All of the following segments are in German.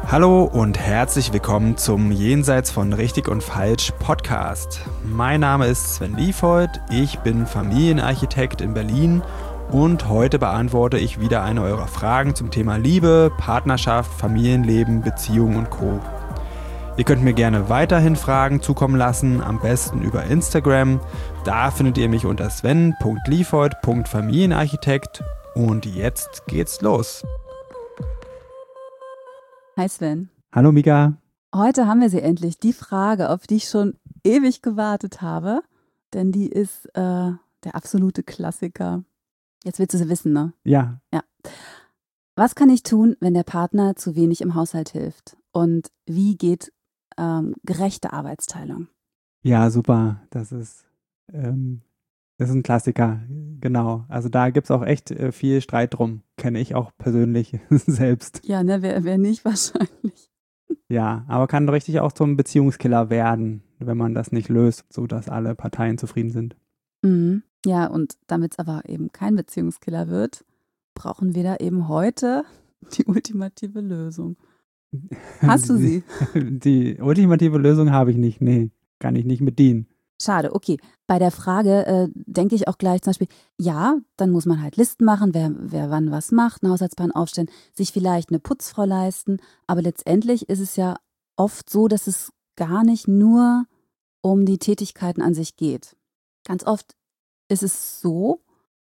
Hallo und herzlich willkommen zum Jenseits von Richtig und Falsch Podcast. Mein Name ist Sven Liefhold, ich bin Familienarchitekt in Berlin und heute beantworte ich wieder eine eurer Fragen zum Thema Liebe, Partnerschaft, Familienleben, Beziehungen und Co. Ihr könnt mir gerne weiterhin Fragen zukommen lassen, am besten über Instagram. Da findet ihr mich unter sven.liefhold.familienarchitekt und jetzt geht's los. Hi Sven. Hallo Mika. Heute haben wir sie endlich, die Frage, auf die ich schon ewig gewartet habe, denn die ist der absolute Klassiker. Jetzt willst du sie wissen, ne? Ja. Was kann ich tun, wenn der Partner zu wenig im Haushalt hilft? Und wie geht gerechte Arbeitsteilung? Ja, super. Das ist ein Klassiker. Genau. Also da gibt es auch echt viel Streit drum. Kenne ich auch persönlich selbst. Ja, ne, wer nicht wahrscheinlich. Ja, aber kann richtig auch zum Beziehungskiller werden, wenn man das nicht löst, sodass alle Parteien zufrieden sind. Mhm. Ja, und damit es aber eben kein Beziehungskiller wird, brauchen wir da eben heute die ultimative Lösung. Hast du sie? Die ultimative Lösung habe ich nicht. Nee, kann ich nicht mit dienen. Schade, okay. Bei der Frage denke ich auch gleich zum Beispiel, ja, dann muss man halt Listen machen, wer wann was macht, einen Haushaltsplan aufstellen, sich vielleicht eine Putzfrau leisten. Aber letztendlich ist es ja oft so, dass es gar nicht nur um die Tätigkeiten an sich geht. Ganz oft ist es so,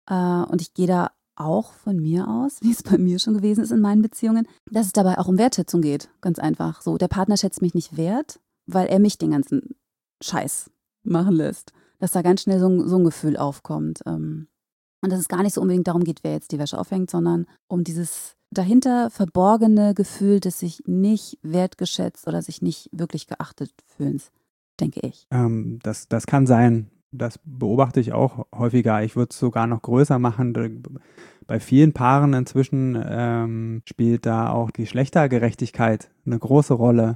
und ich gehe da auch von mir aus, wie es bei mir schon gewesen ist in meinen Beziehungen, dass es dabei auch um Wertschätzung geht. Ganz einfach so. Der Partner schätzt mich nicht wert, weil er mich den ganzen Scheiß machen lässt. Dass da ganz schnell so ein Gefühl aufkommt. Und dass es gar nicht so unbedingt darum geht, wer jetzt die Wäsche aufhängt, sondern um dieses dahinter verborgene Gefühl des sich nicht wertgeschätzt oder sich nicht wirklich geachtet fühlens, denke ich. Das kann sein. Das beobachte ich auch häufiger. Ich würde es sogar noch größer machen. Bei vielen Paaren inzwischen spielt da auch Geschlechtergerechtigkeit eine große Rolle,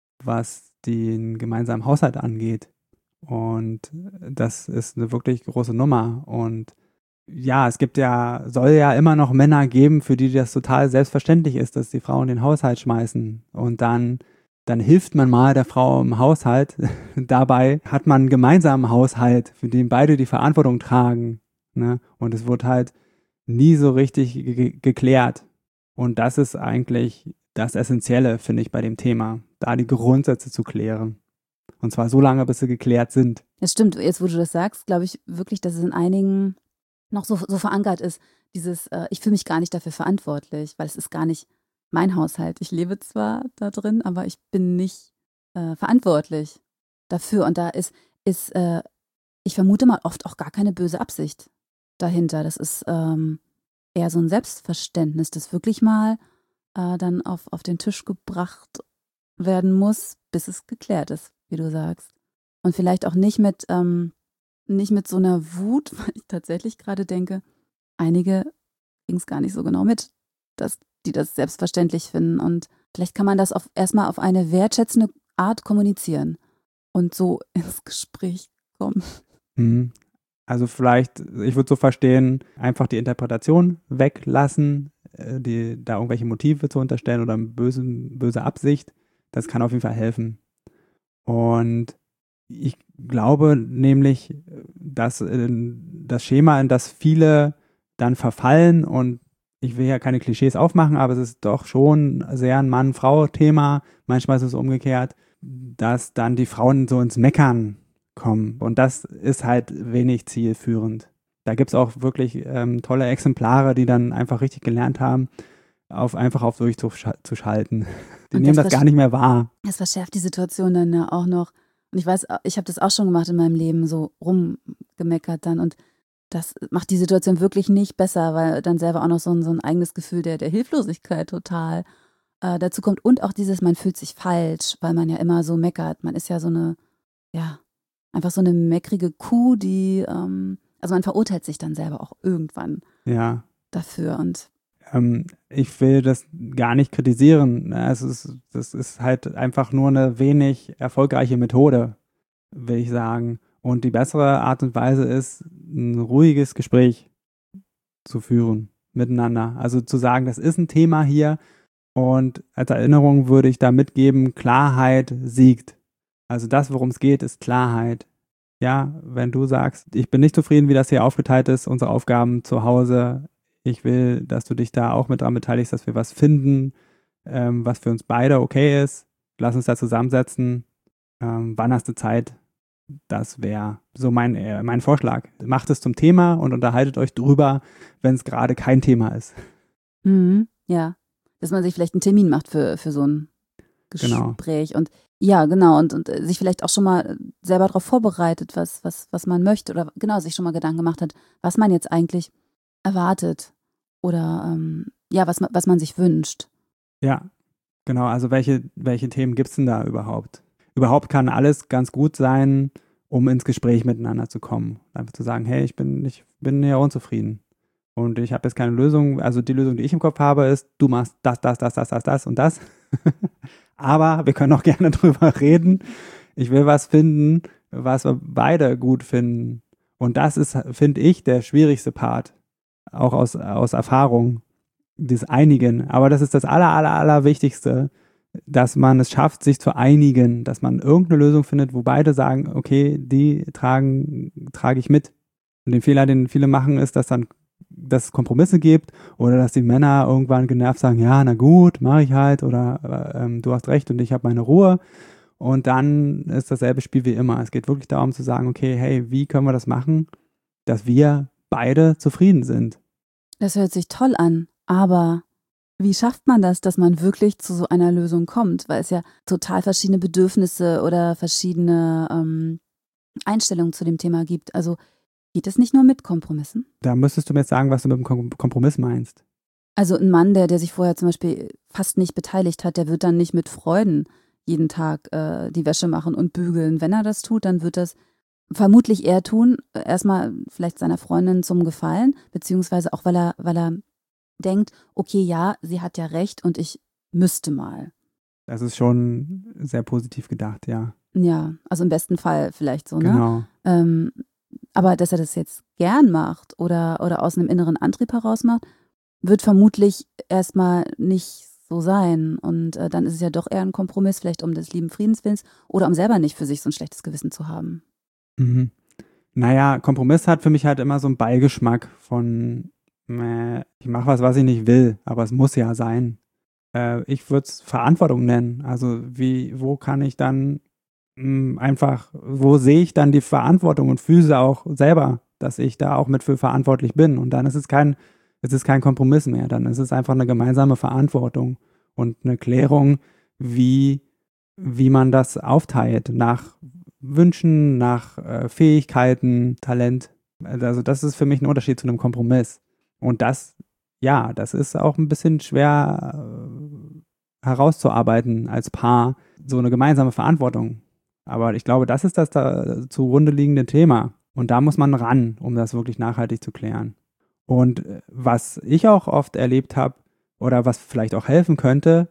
was den gemeinsamen Haushalt angeht. Und das ist eine wirklich große Nummer. Und ja, soll ja immer noch Männer geben, für die das total selbstverständlich ist, dass die Frauen den Haushalt schmeißen. Und dann hilft man mal der Frau im Haushalt. Dabei hat man einen gemeinsamen Haushalt, für den beide die Verantwortung tragen. Ne? Und es wird halt nie so richtig geklärt. Und das ist eigentlich das Essentielle, finde ich, bei dem Thema, da die Grundsätze zu klären. Und zwar so lange, bis sie geklärt sind. Das stimmt, jetzt wo du das sagst, glaube ich wirklich, dass es in einigen noch so verankert ist, dieses, ich fühle mich gar nicht dafür verantwortlich, weil es ist gar nicht mein Haushalt. Ich lebe zwar da drin, aber ich bin nicht verantwortlich dafür. Und da ist ich vermute mal, oft auch gar keine böse Absicht dahinter. Das ist eher so ein Selbstverständnis, das wirklich mal dann auf den Tisch gebracht werden muss, bis es geklärt ist, wie du sagst. Und vielleicht auch nicht mit so einer Wut, weil ich tatsächlich gerade denke, einige kriegen es gar nicht so genau mit, dass die das selbstverständlich finden. Und vielleicht kann man das erstmal auf eine wertschätzende Art kommunizieren und so ins Gespräch kommen. Also vielleicht, ich würde so verstehen, einfach die Interpretation weglassen, da irgendwelche Motive zu unterstellen oder eine böse Absicht. Das kann auf jeden Fall helfen. Und ich glaube nämlich, dass das Schema, in das viele dann verfallen, und ich will ja keine Klischees aufmachen, aber es ist doch schon sehr ein Mann-Frau-Thema, manchmal ist es umgekehrt, dass dann die Frauen so ins Meckern kommen, und das ist halt wenig zielführend. Da gibt es auch wirklich tolle Exemplare, die dann einfach richtig gelernt haben, einfach auf Durchzug zu schalten. Die nehmen das gar nicht mehr wahr. Das verschärft die Situation dann ja auch noch. Und ich weiß, ich habe das auch schon gemacht in meinem Leben, so rumgemeckert dann. Und das macht die Situation wirklich nicht besser, weil dann selber auch noch so ein eigenes Gefühl der Hilflosigkeit total dazu kommt. Und auch dieses, man fühlt sich falsch, weil man ja immer so meckert. Man ist ja so eine, ja, einfach so eine meckrige Kuh, die, also man verurteilt sich dann selber auch irgendwann dafür. Und ich will das gar nicht kritisieren. Das ist halt einfach nur eine wenig erfolgreiche Methode, will ich sagen. Und die bessere Art und Weise ist, ein ruhiges Gespräch zu führen miteinander. Also zu sagen, das ist ein Thema hier, Und als Erinnerung würde ich da mitgeben, Klarheit siegt. Also das, worum es geht, ist Klarheit. Ja, wenn du sagst, ich bin nicht zufrieden, wie das hier aufgeteilt ist, unsere Aufgaben zu Hause, ich will, dass du dich da auch mit dran beteiligst, dass wir was finden, was für uns beide okay ist. Lass uns da zusammensetzen. Wann hast du Zeit? Das wäre so mein Vorschlag. Macht es zum Thema und unterhaltet euch drüber, wenn es gerade kein Thema ist. Mhm, ja, dass man sich vielleicht einen Termin macht für so ein Gespräch. Genau. Und ja, genau, und sich vielleicht auch schon mal selber darauf vorbereitet, was man möchte oder genau, sich schon mal Gedanken gemacht hat, was man jetzt eigentlich erwartet oder ja, was man sich wünscht. Ja, genau, also welche Themen gibt es denn da überhaupt? Überhaupt kann alles ganz gut sein, um ins Gespräch miteinander zu kommen. Einfach zu sagen, hey, ich bin ja unzufrieden. Und ich habe jetzt keine Lösung, also die Lösung, die ich im Kopf habe, ist, du machst das und das. Aber wir können auch gerne drüber reden. Ich will was finden, was wir beide gut finden. Und das ist, finde ich, der schwierigste Part. Auch aus Erfahrung. Das Einigen. Aber das ist das Allerwichtigste, dass man es schafft, sich zu einigen, dass man irgendeine Lösung findet, wo beide sagen, okay, die trage ich mit. Und den Fehler, den viele machen, ist, dass es Kompromisse gibt oder dass die Männer irgendwann genervt sagen, ja, na gut, mache ich halt oder du hast recht und ich habe meine Ruhe. Und dann ist dasselbe Spiel wie immer. Es geht wirklich darum zu sagen, okay, hey, wie können wir das machen, dass wir beide zufrieden sind? Das hört sich toll an, aber wie schafft man das, dass man wirklich zu so einer Lösung kommt? Weil es ja total verschiedene Bedürfnisse oder verschiedene Einstellungen zu dem Thema gibt. Also geht es nicht nur mit Kompromissen? Da müsstest du mir jetzt sagen, was du mit dem Kompromiss meinst. Also ein Mann, der sich vorher zum Beispiel fast nicht beteiligt hat, der wird dann nicht mit Freuden jeden Tag die Wäsche machen und bügeln. Wenn er das tut, dann wird das vermutlich eher tun, erstmal vielleicht seiner Freundin zum Gefallen, beziehungsweise auch, weil er denkt, okay, ja, sie hat ja recht und ich müsste mal. Das ist schon sehr positiv gedacht, ja. Ja, also im besten Fall vielleicht so, genau. Ne? Aber dass er das jetzt gern macht oder aus einem inneren Antrieb heraus macht, wird vermutlich erstmal nicht so sein. Und dann ist es ja doch eher ein Kompromiss, vielleicht um des lieben Friedenswillens oder um selber nicht für sich so ein schlechtes Gewissen zu haben. Mhm. Naja, Kompromiss hat für mich halt immer so einen Beigeschmack von, ich mache was ich nicht will, aber es muss ja sein. Ich würde es Verantwortung nennen. Also wo kann ich dann wo sehe ich dann die Verantwortung und fühle auch selber, dass ich da auch mit für verantwortlich bin. Und dann ist es kein Kompromiss mehr. Dann ist es einfach eine gemeinsame Verantwortung und eine Klärung, wie man das aufteilt nach Wünschen, nach Fähigkeiten, Talent. Also das ist für mich ein Unterschied zu einem Kompromiss. Und das ist auch ein bisschen schwer herauszuarbeiten als Paar, so eine gemeinsame Verantwortung. Aber ich glaube, das ist das da zugrunde liegende Thema. Und da muss man ran, um das wirklich nachhaltig zu klären. Und was ich auch oft erlebt habe oder was vielleicht auch helfen könnte,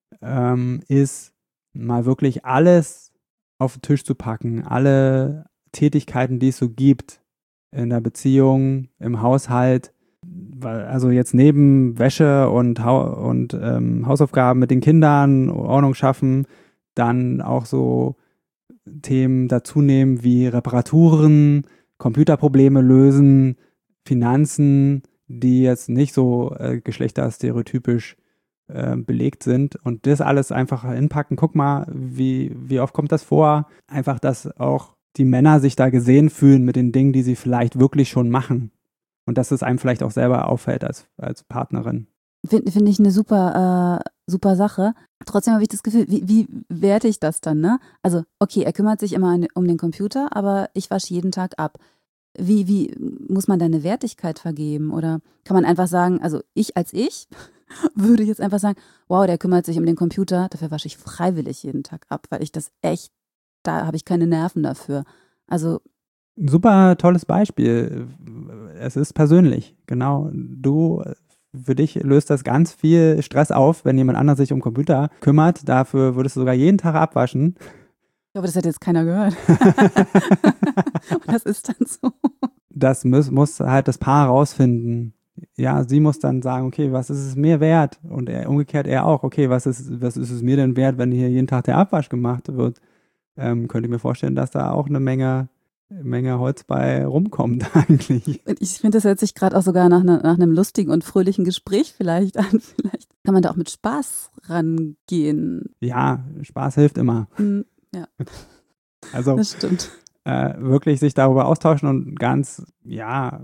ist mal wirklich alles auf den Tisch zu packen. Alle Tätigkeiten, die es so gibt in der Beziehung, im Haushalt. Also jetzt neben Wäsche und Hausaufgaben mit den Kindern, Ordnung schaffen, dann auch so Themen dazu nehmen wie Reparaturen, Computerprobleme lösen, Finanzen, die jetzt nicht so geschlechterstereotypisch belegt sind und das alles einfach hinpacken. Guck mal, wie oft kommt das vor? Einfach, dass auch die Männer sich da gesehen fühlen mit den Dingen, die sie vielleicht wirklich schon machen und dass es einem vielleicht auch selber auffällt als Partnerin. Finde ich eine super Sache. Trotzdem habe ich das Gefühl, wie werte ich das dann, ne? Also, okay, er kümmert sich immer um den Computer, aber ich wasche jeden Tag ab. Wie muss man da eine Wertigkeit vergeben? Oder kann man einfach sagen, also ich als ich würde jetzt einfach sagen, wow, der kümmert sich um den Computer, dafür wasche ich freiwillig jeden Tag ab, weil ich das echt, da habe ich keine Nerven dafür. Also super tolles Beispiel. Es ist persönlich, genau. Für dich löst das ganz viel Stress auf, wenn jemand anderes sich um Computer kümmert. Dafür würdest du sogar jeden Tag abwaschen. Ich glaube, das hat jetzt keiner gehört. Und das ist dann so. Das muss halt das Paar herausfinden, ja, sie muss dann sagen, okay, was ist es mir wert? Und umgekehrt er auch, okay, was ist es mir denn wert, wenn hier jeden Tag der Abwasch gemacht wird? Könnte ich mir vorstellen, dass da auch eine Menge Holz bei rumkommt eigentlich. Und ich finde, das hört sich gerade auch sogar nach einem lustigen und fröhlichen Gespräch vielleicht an. Vielleicht kann man da auch mit Spaß rangehen. Ja, Spaß hilft immer. Ja, Also das stimmt. wirklich sich darüber austauschen und ganz, ja,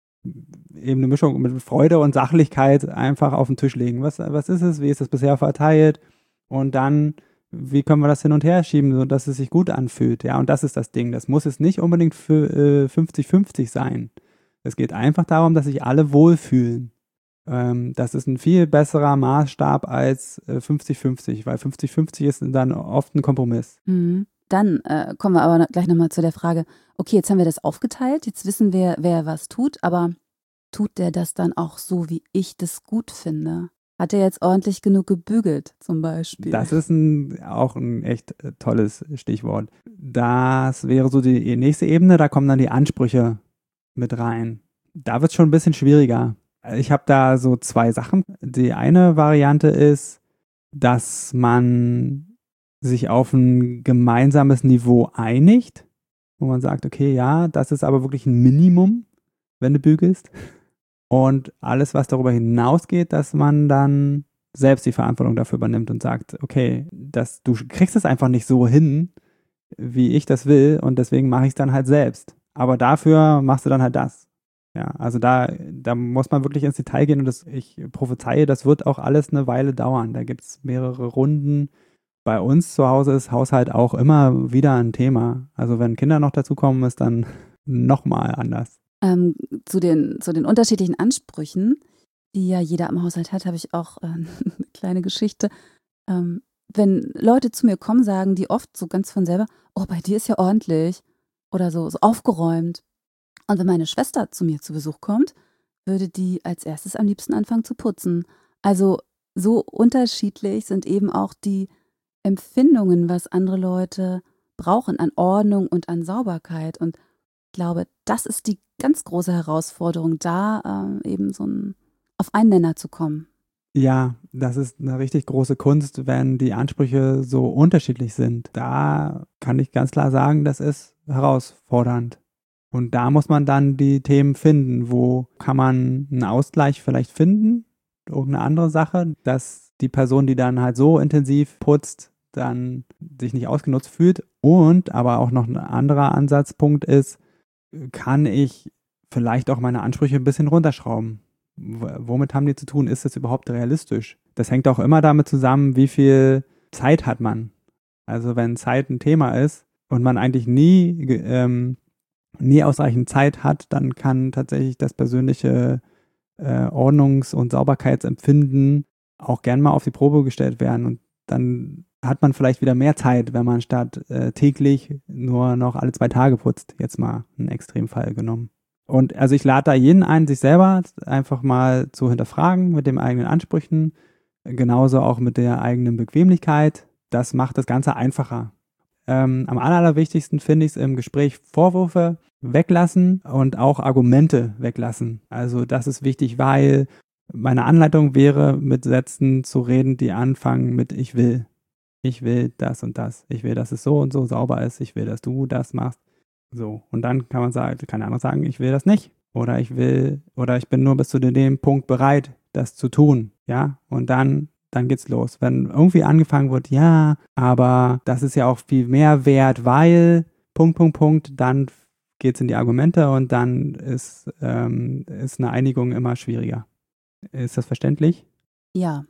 eben eine Mischung mit Freude und Sachlichkeit einfach auf den Tisch legen. Was ist es? Wie ist es bisher verteilt? Und dann, wie können wir das hin und her schieben, sodass es sich gut anfühlt? Ja, und das ist das Ding. Das muss es nicht unbedingt für 50-50 sein. Es geht einfach darum, dass sich alle wohlfühlen. Das ist ein viel besserer Maßstab als 50-50, weil 50-50 ist dann oft ein Kompromiss. Mhm. Dann kommen wir aber gleich nochmal zu der Frage, okay, jetzt haben wir das aufgeteilt, jetzt wissen wir, wer was tut, aber tut der das dann auch so, wie ich das gut finde? Hat er jetzt ordentlich genug gebügelt, zum Beispiel? Das ist auch ein echt tolles Stichwort. Das wäre so die nächste Ebene, da kommen dann die Ansprüche mit rein. Da wird es schon ein bisschen schwieriger. Ich habe da so zwei Sachen. Die eine Variante ist, dass man sich auf ein gemeinsames Niveau einigt, wo man sagt, okay, ja, das ist aber wirklich ein Minimum, wenn du bügelst. Und alles, was darüber hinausgeht, dass man dann selbst die Verantwortung dafür übernimmt und sagt, okay, du kriegst es einfach nicht so hin, wie ich das will und deswegen mache ich es dann halt selbst. Aber dafür machst du dann halt das. Ja, also da muss man wirklich ins Detail gehen und ich prophezeie, das wird auch alles eine Weile dauern. Da gibt es mehrere Runden. Bei uns zu Hause ist Haushalt auch immer wieder ein Thema. Also wenn Kinder noch dazukommen, ist dann nochmal anders. Zu den unterschiedlichen Ansprüchen, die ja jeder im Haushalt hat, habe ich auch eine kleine Geschichte. Wenn Leute zu mir kommen, sagen die oft so ganz von selber, oh, bei dir ist ja ordentlich oder so aufgeräumt. Und wenn meine Schwester zu mir zu Besuch kommt, würde die als erstes am liebsten anfangen zu putzen. Also so unterschiedlich sind eben auch die Empfindungen, was andere Leute brauchen an Ordnung und an Sauberkeit. Und ich glaube, das ist die ganz große Herausforderung, da eben auf einen Nenner zu kommen. Ja, das ist eine richtig große Kunst, wenn die Ansprüche so unterschiedlich sind. Da kann ich ganz klar sagen, das ist herausfordernd. Und da muss man dann die Themen finden. Wo kann man einen Ausgleich vielleicht finden? Irgendeine andere Sache, dass die Person, die dann halt so intensiv putzt, dann sich nicht ausgenutzt fühlt. Und aber auch noch ein anderer Ansatzpunkt ist, kann ich vielleicht auch meine Ansprüche ein bisschen runterschrauben? Womit haben die zu tun? Ist das überhaupt realistisch? Das hängt auch immer damit zusammen, wie viel Zeit hat man. Also wenn Zeit ein Thema ist und man eigentlich nie ausreichend Zeit hat, dann kann tatsächlich das persönliche Ordnungs- und Sauberkeitsempfinden auch gern mal auf die Probe gestellt werden. Und dann hat man vielleicht wieder mehr Zeit, wenn man statt täglich nur noch alle 2 Tage putzt. Jetzt mal einen Extremfall genommen. Und also ich lade da jeden ein, sich selber einfach mal zu hinterfragen mit den eigenen Ansprüchen, genauso auch mit der eigenen Bequemlichkeit. Das macht das Ganze einfacher. Am allerwichtigsten finde ich es im Gespräch Vorwürfe weglassen und auch Argumente weglassen. Also das ist wichtig, weil meine Anleitung wäre, mit Sätzen zu reden, die anfangen mit ich will. Ich will das und das. Ich will, dass es so und so sauber ist. Ich will, dass du das machst. So. Und dann kann der andere sagen, ich will das nicht. Oder ich bin nur bis zu dem Punkt bereit, das zu tun. Ja. Und dann geht's los. Wenn irgendwie angefangen wird, ja, aber das ist ja auch viel mehr wert, weil dann geht's in die Argumente und dann ist eine Einigung immer schwieriger. Ist das verständlich? Ja.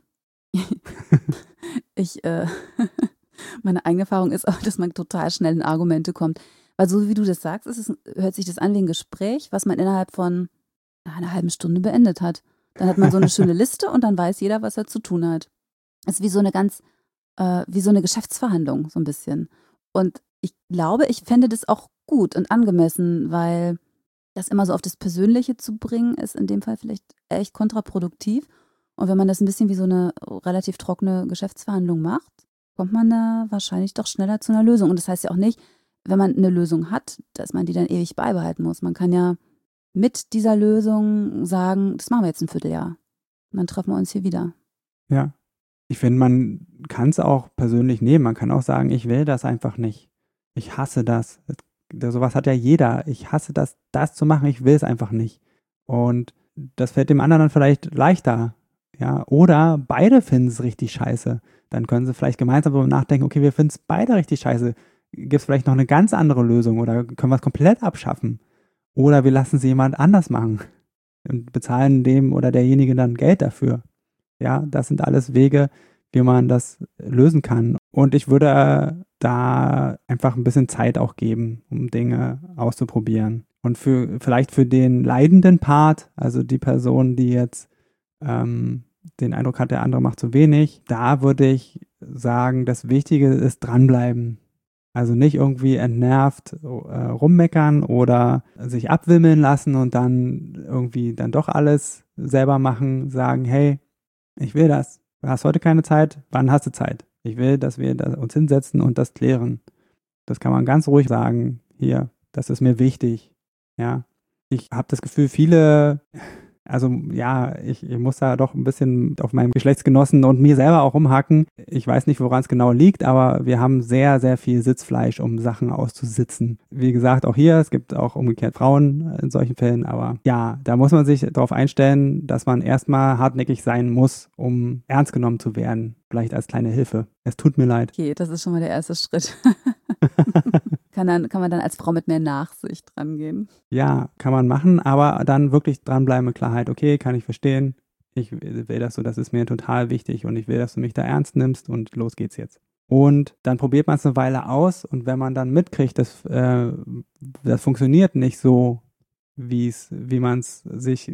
Meine eigene Erfahrung ist auch, dass man total schnell in Argumente kommt. Weil so wie du das sagst, hört sich das an wie ein Gespräch, was man innerhalb von einer halben Stunde beendet hat. Dann hat man so eine schöne Liste und dann weiß jeder, was er zu tun hat. Es ist wie so eine Geschäftsverhandlung, so ein bisschen. Und ich glaube, ich fände das auch gut und angemessen, weil das immer so auf das Persönliche zu bringen, ist in dem Fall vielleicht echt kontraproduktiv. Und wenn man das ein bisschen wie so eine relativ trockene Geschäftsverhandlung macht, kommt man da wahrscheinlich doch schneller zu einer Lösung. Und das heißt ja auch nicht, wenn man eine Lösung hat, dass man die dann ewig beibehalten muss. Man kann ja mit dieser Lösung sagen, das machen wir jetzt ein Vierteljahr. Und dann treffen wir uns hier wieder. Ja. Ich finde, man kann es auch persönlich nehmen. Man kann auch sagen, ich will das einfach nicht. Ich hasse das. Sowas hat ja jeder. Ich hasse das zu machen. Ich will es einfach nicht. Und das fällt dem anderen dann vielleicht leichter. Ja, oder beide finden es richtig scheiße. Dann können sie vielleicht gemeinsam darüber nachdenken, okay, wir finden es beide richtig scheiße. Gibt es vielleicht noch eine ganz andere Lösung oder können wir es komplett abschaffen? Oder wir lassen es jemand anders machen und bezahlen dem oder derjenige dann Geld dafür. Ja, das sind alles Wege, wie man das lösen kann. Und ich würde da einfach ein bisschen Zeit auch geben, um Dinge auszuprobieren. Und vielleicht für den leidenden Part, also die Person, die jetzt den Eindruck hat, der andere macht zu wenig, da würde ich sagen, das Wichtige ist dranbleiben. Also nicht irgendwie entnervt rummeckern oder sich abwimmeln lassen und dann irgendwie dann doch alles selber machen, sagen, hey, ich will das. Du hast heute keine Zeit, wann hast du Zeit? Ich will, dass wir uns hinsetzen und das klären. Das kann man ganz ruhig sagen, hier, das ist mir wichtig. Ja, ich habe das Gefühl, viele, also ja, ich muss da doch ein bisschen auf meinem Geschlechtsgenossen und mir selber auch rumhacken. Ich weiß nicht, woran es genau liegt, aber wir haben sehr, sehr viel Sitzfleisch, um Sachen auszusitzen. Wie gesagt, auch hier, es gibt auch umgekehrt Frauen in solchen Fällen, aber ja, da muss man sich darauf einstellen, dass man erstmal hartnäckig sein muss, um ernst genommen zu werden. Vielleicht als kleine Hilfe. Es tut mir leid. Okay, das ist schon mal der erste Schritt. Kann man dann als Frau mit mehr Nachsicht rangehen? Ja, kann man machen, aber dann wirklich dranbleiben mit Klarheit. Okay, kann ich verstehen. Ich will das so, das ist mir total wichtig und ich will, dass du mich da ernst nimmst und los geht's jetzt. Und dann probiert man es eine Weile aus und wenn man dann mitkriegt, das funktioniert nicht so, wie man es sich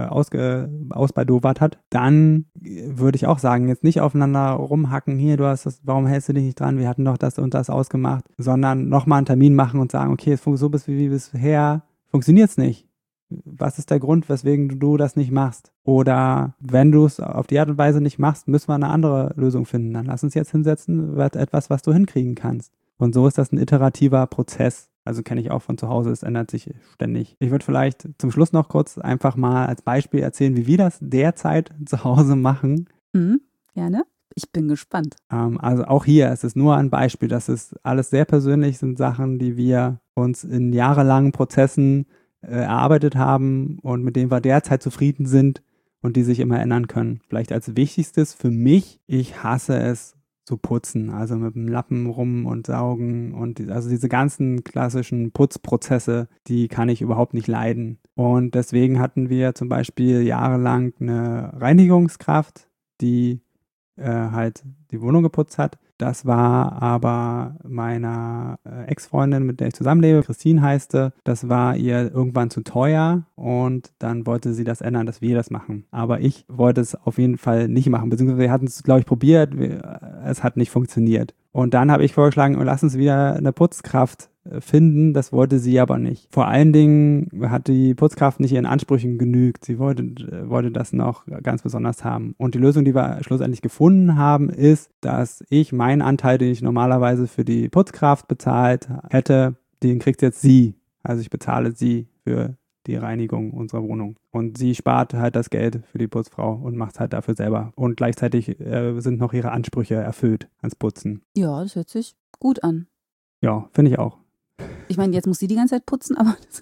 ausbaldowert hat, dann würde ich auch sagen, jetzt nicht aufeinander rumhacken, hier, du hast das, warum hältst du dich nicht dran, wir hatten doch das und das ausgemacht, sondern nochmal einen Termin machen und sagen, okay, so bist wie bisher, funktioniert es nicht. Was ist der Grund, weswegen du das nicht machst? Oder wenn du es auf die Art und Weise nicht machst, müssen wir eine andere Lösung finden. Dann lass uns jetzt hinsetzen, wird etwas, was du hinkriegen kannst. Und so ist das ein iterativer Prozess. Also kenne ich auch von zu Hause, es ändert sich ständig. Ich würde vielleicht zum Schluss noch kurz einfach mal als Beispiel erzählen, wie wir das derzeit zu Hause machen. Gerne. Ich bin gespannt. Also auch hier, es ist nur ein Beispiel. Das ist alles sehr persönlich, sind Sachen, die wir uns in jahrelangen Prozessen erarbeitet haben und mit denen wir derzeit zufrieden sind und die sich immer ändern können. Vielleicht als wichtigstes für mich, ich hasse es zu putzen, also mit dem Lappen rum und saugen und also diese ganzen klassischen Putzprozesse, die kann ich überhaupt nicht leiden. Und deswegen hatten wir zum Beispiel jahrelang eine Reinigungskraft, die halt die Wohnung geputzt hat. Das war aber meiner Ex-Freundin, mit der ich zusammenlebe, Christine heißt sie, das war ihr irgendwann zu teuer und dann wollte sie das ändern, dass wir das machen. Aber ich wollte es auf jeden Fall nicht machen, beziehungsweise wir hatten es, glaube ich, probiert, es hat nicht funktioniert. Und dann habe ich vorgeschlagen, lass uns wieder eine Putzkraft finden, das wollte sie aber nicht. Vor allen Dingen hat die Putzkraft nicht ihren Ansprüchen genügt. Sie wollte das noch ganz besonders haben. Und die Lösung, die wir schlussendlich gefunden haben, ist, dass ich meinen Anteil, den ich normalerweise für die Putzkraft bezahlt hätte, den kriegt jetzt sie. Also ich bezahle sie für die Reinigung unserer Wohnung. Und sie spart halt das Geld für die Putzfrau und macht es halt dafür selber. Und gleichzeitig sind noch ihre Ansprüche erfüllt ans Putzen. Ja, das hört sich gut an. Ja, finde ich auch. Ich meine, jetzt muss sie die ganze Zeit putzen,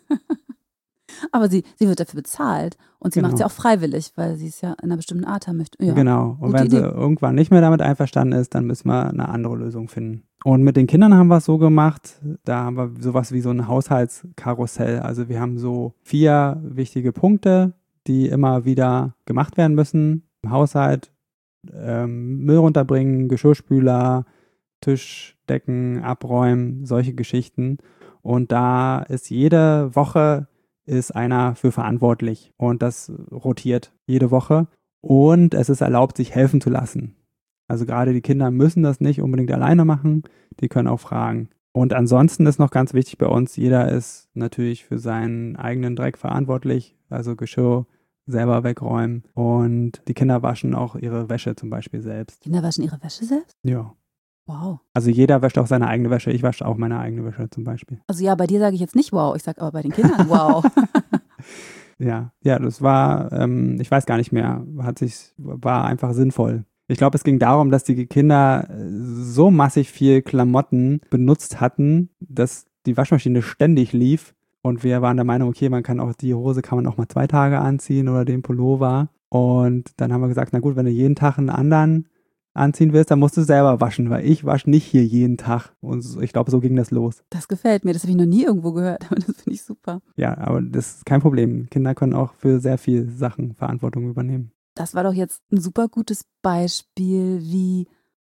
aber sie wird dafür bezahlt und sie macht es ja auch freiwillig, weil sie es ja in einer bestimmten Art haben möchte. Ja, genau. Und wenn sie irgendwann nicht mehr damit einverstanden ist, dann müssen wir eine andere Lösung finden. Und mit den Kindern haben wir es so gemacht, da haben wir sowas wie so ein Haushaltskarussell. Also wir haben so 4 wichtige Punkte, die immer wieder gemacht werden müssen. Im Haushalt, Müll runterbringen, Geschirrspüler, Tischdecken, abräumen, solche Geschichten. Und da ist jede Woche einer für verantwortlich und das rotiert jede Woche und es ist erlaubt, sich helfen zu lassen. Also gerade die Kinder müssen das nicht unbedingt alleine machen, die können auch fragen. Und ansonsten ist noch ganz wichtig bei uns, jeder ist natürlich für seinen eigenen Dreck verantwortlich, also Geschirr selber wegräumen und die Kinder waschen auch ihre Wäsche zum Beispiel selbst. Kinder waschen ihre Wäsche selbst? Ja. Wow. Also jeder wäscht auch seine eigene Wäsche. Ich wasche auch meine eigene Wäsche zum Beispiel. Also ja, bei dir sage ich jetzt nicht wow, ich sage aber bei den Kindern wow. Ja, das war, ich weiß gar nicht mehr, war einfach sinnvoll. Ich glaube, es ging darum, dass die Kinder so massig viel Klamotten benutzt hatten, dass die Waschmaschine ständig lief und wir waren der Meinung, okay, die Hose kann man auch mal 2 Tage anziehen oder den Pullover. Und dann haben wir gesagt, na gut, wenn du jeden Tag einen anderen anziehen willst, dann musst du selber waschen, weil ich wasche nicht hier jeden Tag. Und ich glaube, so ging das los. Das gefällt mir, das habe ich noch nie irgendwo gehört, aber das finde ich super. Ja, aber das ist kein Problem. Kinder können auch für sehr viele Sachen Verantwortung übernehmen. Das war doch jetzt ein super gutes Beispiel, wie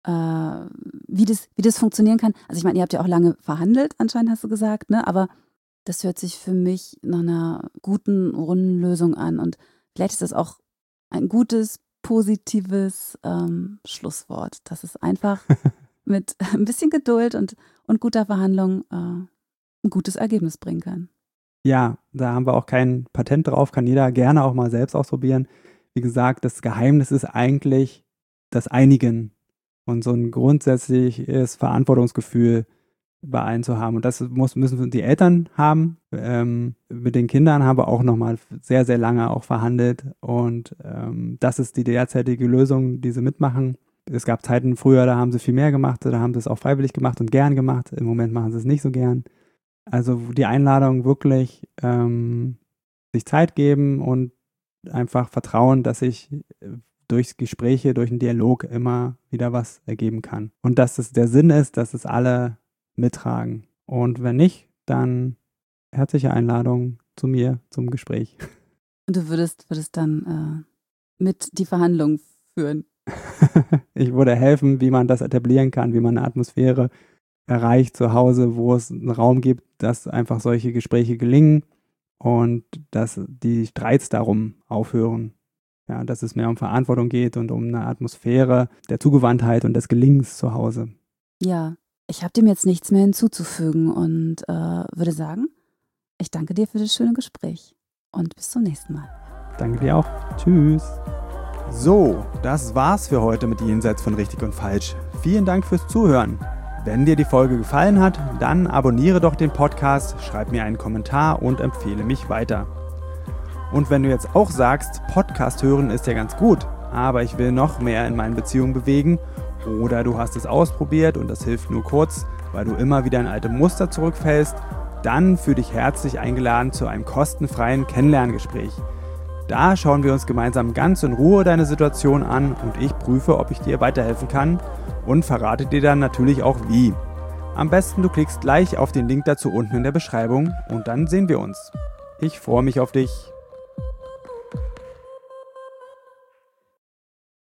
das funktionieren kann. Also ich meine, ihr habt ja auch lange verhandelt, anscheinend hast du gesagt, ne? Aber das hört sich für mich nach einer guten, runden Lösung an. Und vielleicht ist das auch ein gutes, positives Schlusswort, dass es einfach mit ein bisschen Geduld und guter Verhandlung ein gutes Ergebnis bringen kann. Ja, da haben wir auch kein Patent drauf, kann jeder gerne auch mal selbst ausprobieren. Wie gesagt, das Geheimnis ist eigentlich das Einigen und so ein grundsätzliches Verantwortungsgefühl bei allen zu haben. Und das müssen die Eltern haben. Mit den Kindern haben wir auch nochmal sehr, sehr lange auch verhandelt. Und das ist die derzeitige Lösung, die sie mitmachen. Es gab Zeiten früher, da haben sie viel mehr gemacht, da haben sie es auch freiwillig gemacht und gern gemacht. Im Moment machen sie es nicht so gern. Also die Einladung wirklich sich Zeit geben und einfach vertrauen, dass sich durch Gespräche, durch einen Dialog immer wieder was ergeben kann. Und dass es der Sinn ist, dass es alle mittragen. Und wenn nicht, dann herzliche Einladung zu mir zum Gespräch. Und du würdest dann mit die Verhandlungen führen? Ich würde helfen, wie man das etablieren kann, wie man eine Atmosphäre erreicht zu Hause, wo es einen Raum gibt, dass einfach solche Gespräche gelingen und dass die Streits darum aufhören. Ja, dass es mehr um Verantwortung geht und um eine Atmosphäre der Zugewandtheit und des Gelingens zu Hause. Ja, ich habe dem jetzt nichts mehr hinzuzufügen und würde sagen, ich danke dir für das schöne Gespräch und bis zum nächsten Mal. Danke dir auch. Tschüss. So, das war's für heute mit Jenseits von Richtig und Falsch. Vielen Dank fürs Zuhören. Wenn dir die Folge gefallen hat, dann abonniere doch den Podcast, schreib mir einen Kommentar und empfehle mich weiter. Und wenn du jetzt auch sagst, Podcast hören ist ja ganz gut, aber ich will noch mehr in meinen Beziehungen bewegen, oder du hast es ausprobiert und das hilft nur kurz, weil du immer wieder in alte Muster zurückfällst, dann fühl dich herzlich eingeladen zu einem kostenfreien Kennenlerngespräch. Da schauen wir uns gemeinsam ganz in Ruhe deine Situation an und ich prüfe, ob ich dir weiterhelfen kann und verrate dir dann natürlich auch wie. Am besten du klickst gleich auf den Link dazu unten in der Beschreibung und dann sehen wir uns. Ich freue mich auf dich.